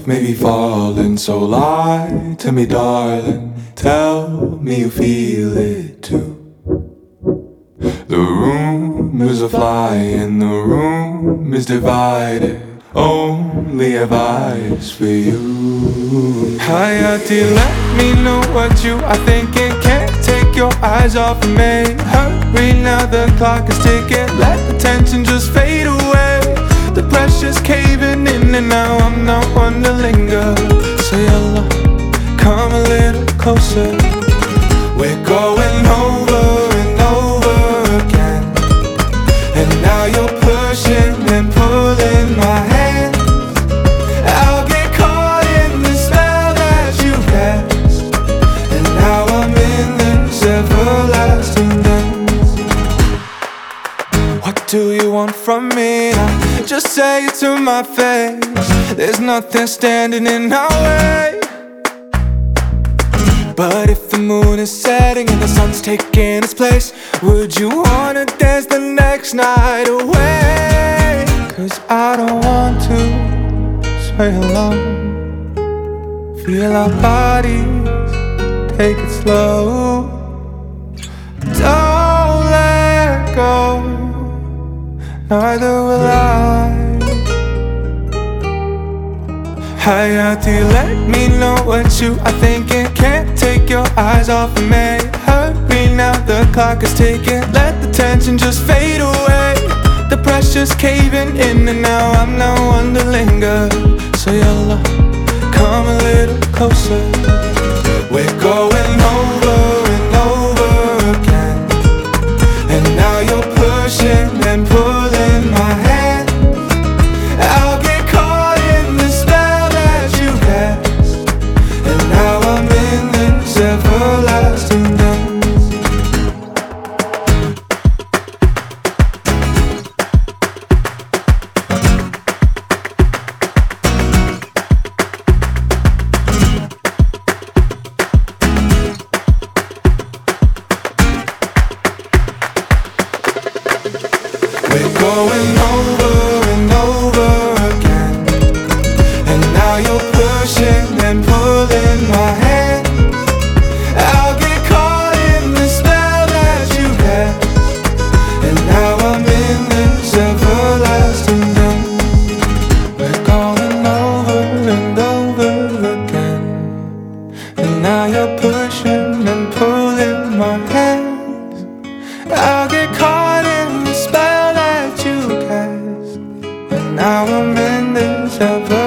love may be falling, so lie to me, darling. Tell me you feel it too. The rumors are flying, the room is divided. Only have eyes for you. Hayati, let me know what you are thinking. Can't take your eyes off of me. Hurry now, the clock is ticking. Let the tension just fade away. The pressure's caving in and now I'm not one to linger. Say hello, come a little closer. We're going over and over again. And now you're pushing and pulling my hand. I'll get caught in the spell that you cast. And now I'm in this everlasting dance. What do you want from me now? Just say it to my face. There's nothing standing in our way. But if the moon is setting and the sun's taking its place, would you wanna dance the next night away? 'Cause I don't want to sway alone. Feel our bodies, take it slow. Don't let go, neither will I. Hayati, let me know what you are thinking. Can't take your eyes off of me. Hurry now, the clock is ticking. Let the tension just fade away. The pressure's caving in and now I'm not one to linger. So yalla, come a little closer. We're going over and over again. And now you're pushing and pulling my hand. I'll get caught in the spell that you cast. And now I'm in this everlasting dance. We're going over and over again. And now you're pushing and pulling my hand. I'll get caught in the spell that you cast. And now I'm in this everlasting dance. We're going over and over again. And now you're pushing and pulling my hands. I'll get caught in the spell that you cast. And now I'm in this ever